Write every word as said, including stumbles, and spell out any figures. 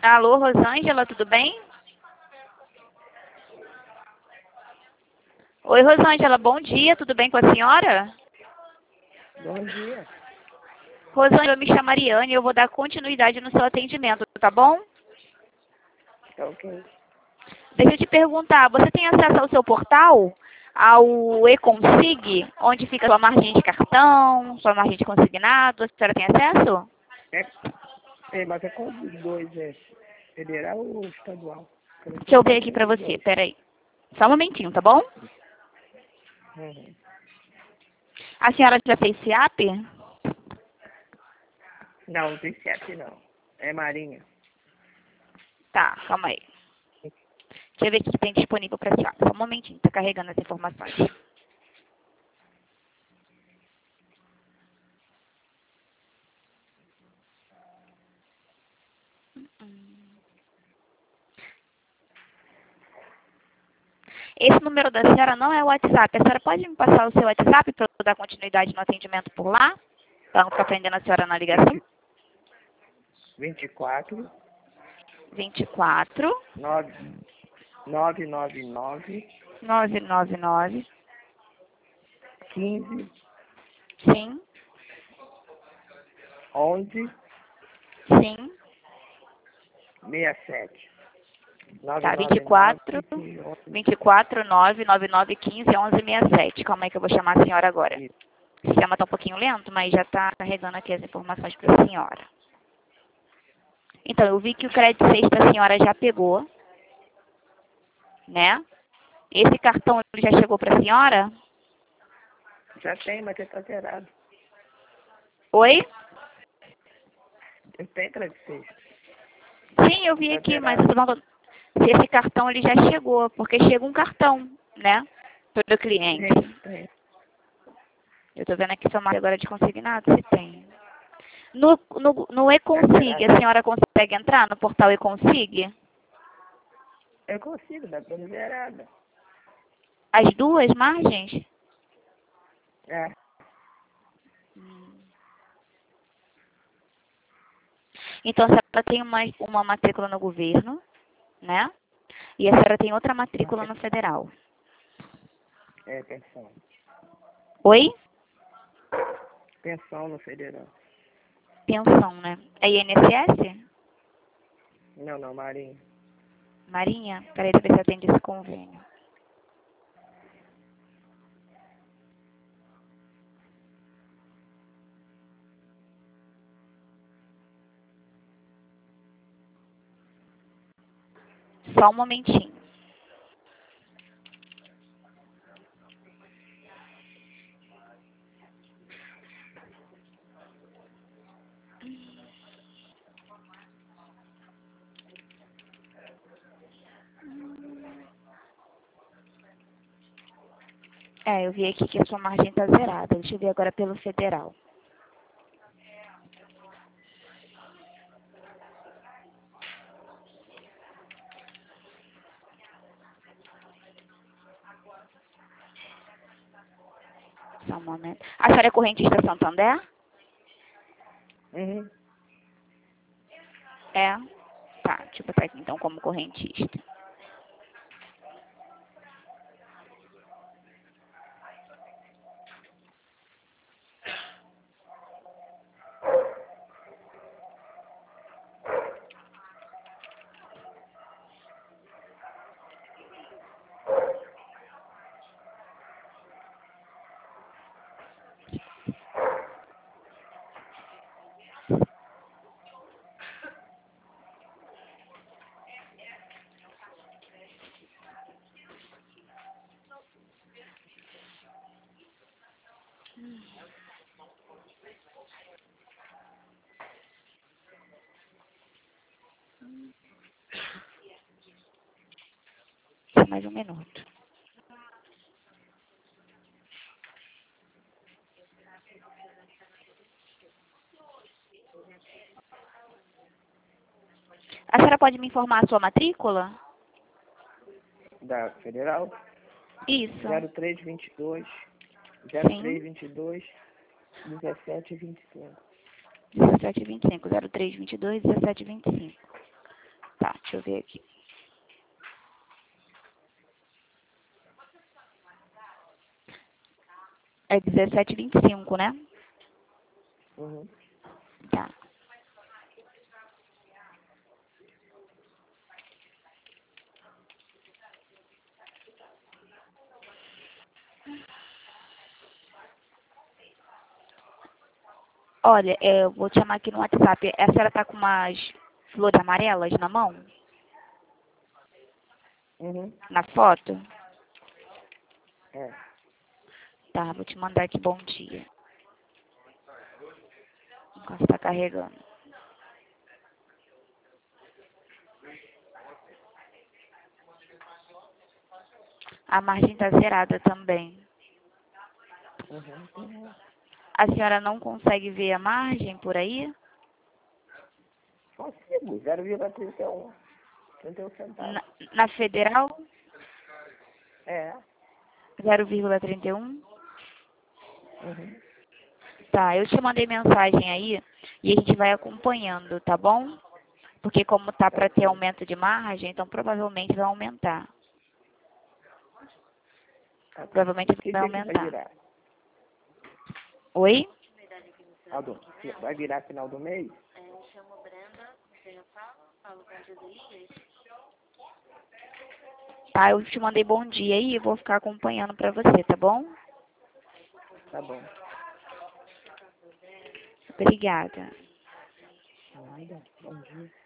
Alô, Rosângela, tudo bem? Oi, Rosângela, bom dia, tudo bem com a senhora? Bom dia. Rosângela, eu me chamo Mariane e eu vou dar continuidade no seu atendimento, tá bom? Tá ok. Deixa eu te perguntar, você tem acesso ao seu portal? Ao eConsig, onde fica sua margem de cartão, sua margem de consignado, a senhora tem acesso? É, é, mas é qual dos dois? É federal ou estadual? Deixa eu ver aqui pra você, peraí. Só um momentinho, tá bom? Uhum. A senhora já fez C I A P? Não, não tem C E P não. É Marinha. Tá, calma aí. Deixa eu ver o que tem disponível pra senhora. Só um momentinho, tá carregando as informações. Esse número da senhora não é o WhatsApp. A senhora pode me passar o seu WhatsApp para eu dar continuidade no atendimento por lá? Para não ficar prendendo a senhora na ligação? vinte e quatro, vinte e quatro, nove, nove nove nove, nove nove nove, quinze, sim, onze, sim. sessenta e sete. Tá, vinte e quatro, vinte e quatro, nove nove nove, quinze, onze, sessenta e sete. Calma aí que eu vou chamar a senhora agora. O sistema está um pouquinho lento, mas já está carregando aqui as informações para a senhora. Então, eu vi que o crédito sexta a senhora já pegou, né? Esse cartão ele já chegou para a senhora? Já tem, mas ele tá zerado. Oi? Eu tenho crédito sexta. Sim, eu vi Tá aqui, mas zerado. eu tô falando se esse cartão ele já chegou, porque chega um cartão, né? Para o cliente. Tem, tem. Eu tô vendo aqui sua marca agora de consignado, se tem. No, no, no eConsig, zerado. a senhora consegue entrar no portal eConsig? Eu consigo, dá pra zerada. As duas margens? É. Então, a senhora tem uma, uma matrícula no governo, né? E a senhora tem outra matrícula no federal. É, pensão. Oi? Pensão no federal. Pensão, né? É I N S S? Não, não, Marinha. Marinha? Peraí, deixa eu ver se atende esse convênio. Só um momentinho. É, eu vi aqui que a sua margem está zerada. Deixa eu ver agora pelo federal. Só um momento. A senhora é correntista Santander? Uhum. É. Tá, deixa eu botar aqui então como correntista. Só mais um minuto. A senhora pode me informar a sua matrícula? Da federal? Isso. zero três vinte e dois, zero três Sim. vinte e dois, dezessete vinte e cinco. dezessete vinte e cinco. zero três vinte e dois, dezessete vinte e cinco. Tá, deixa eu ver aqui. É dezessete e vinte e cinco, né? Uhum. Tá. Olha, é, eu vou te chamar aqui no WhatsApp. A senhora tá com umas flores amarelas na mão? Uhum. Na foto? É. Tá, vou te mandar aqui bom dia. Enquanto tá carregando. A margem tá zerada também. Uhum. Uhum. A senhora não consegue ver a margem por aí? Consigo, zero vírgula trinta e um. trinta e um centavos. Na, na federal, É. zero vírgula trinta e um. Uhum. Tá, eu te mandei mensagem aí e a gente vai acompanhando, tá bom? Porque como tá Tá para ter ok. aumento de margem, então provavelmente vai aumentar. Tá ok. Provavelmente Que vai dia que vai aumentar. virar? Oi? Aldo, vai virar final do mês? Tá, eu te mandei bom dia aí e vou ficar acompanhando pra você, tá bom? Tá bom. Obrigada. Nada. Bom dia.